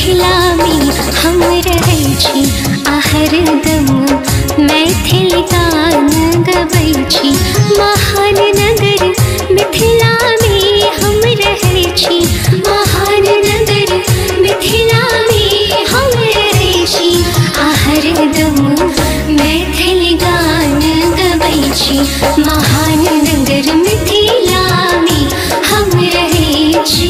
मिथिला में हम रहै छी आ हरदम मैथिल गान गबै छी। महान नगर मिथिला में हम रहै छी, महान नगर मिथिला में हम रहै छी आ हरदम मैथिल गान गबै छी। महान नगर मिथिला में हम रहै छी।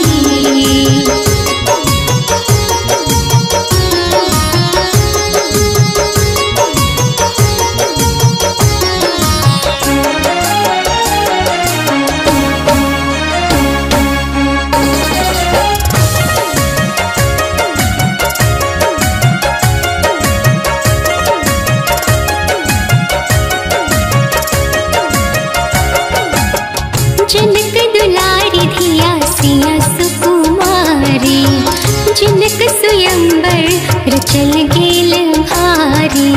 जनक दुलारी धिया सिया सुकुमारी, जनक स्वयंवर रचल गेल भारी।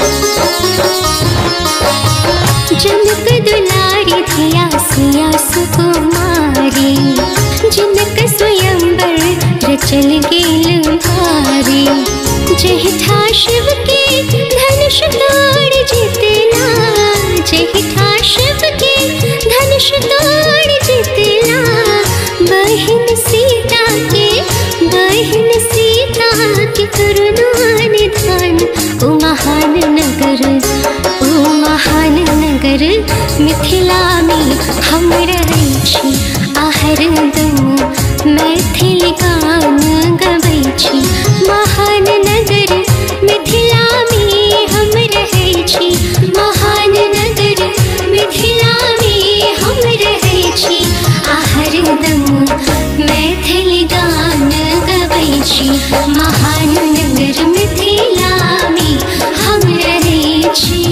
जनक दुलारी धिया सिया सुकुमारी, जनक स्वयंवर रचल गेल भारी। जहिठा शिव के धनुष तोड़ जितना, जहिठा शिव के धनुष तोड़ जितना, बहिन सीता के, बहिन सीता के करुणा निधान। ओ महान नगर, ओ महान नगर मिथिला में हम रहै छी आ हरदम मैथिल गान गबै छी। महान नगर मिथिला में हम रहै छी, महान नगर मिथिला में हम रहै छी आ हरदम मैथिल गान गबै छी। महान नगर मिथिला में हम रहै छी।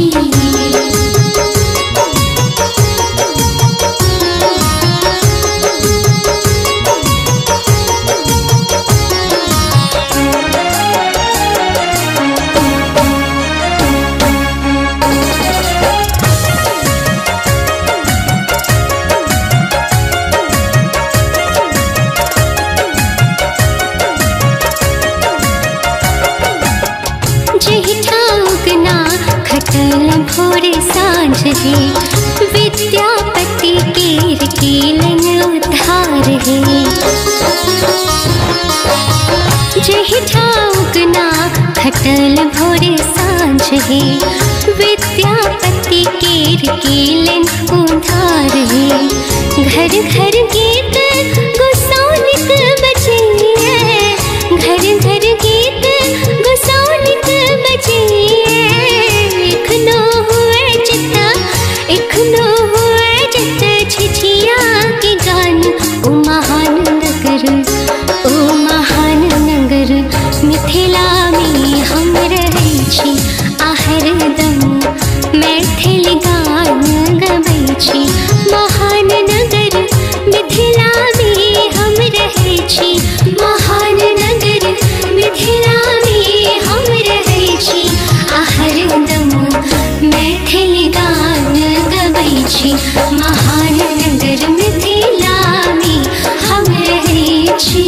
जहिठा उगना खटल भोरे साँझ हे, विद्यापति केर केलन उद्धार हे। जहिठा उगना खटल भोरे साँझ हे, विद्यापति केर केलन उद्धार हे। घर घर गीत गोसाउनिक बजैये, घर घर गीत गोसाउनिक बजैये। एखनो हुए जिता, एखनो हुए जिता झिझिया के गान। ओ महान नगर, ओ महान नगर मिथिला में हम रहै छी आ हरदम मैथिल गान गबै छी। महान नगर मिथिला में हम रहै छी, महान नगर मिथिला में हम रहै छी आ हरदम मैथिल गान गबै छी। महान नगर मिथिला में हम रहै छी।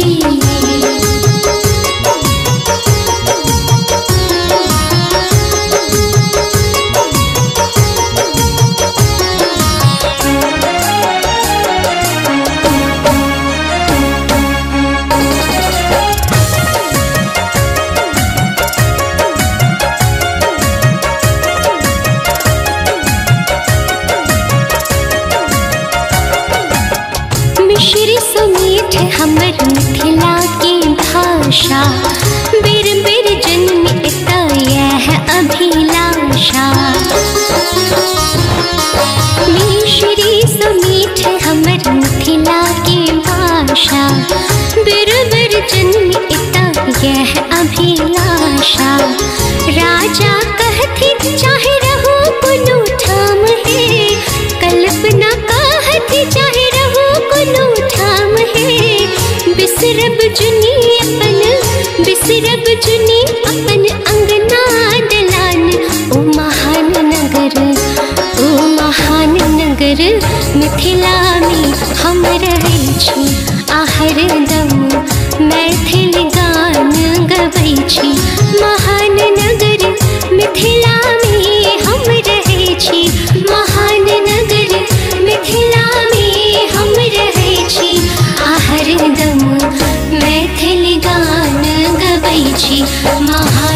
मिश्री सुमीठ हमर मिथिला के भाषा, बेर बेर जन्म एता यह अभिलाषा। मिश्री सुमीठ हमर मिथिला के भाषा, बेर बेर जन्म एता यह अभिलाषा। राजा कहथि चाहे रहो कोनो ठाम हे, कल्पना कहथि चाहे रहो कोनो ठाम हे। बिसरब जुनी अपन, बिसरब जुनी अपन अंगना दलान। ओ महान नगर, ओ महान नगर मिथिला में हम रहै छी आ हरदम मैथिल गान मैथिल गान गबै छी महा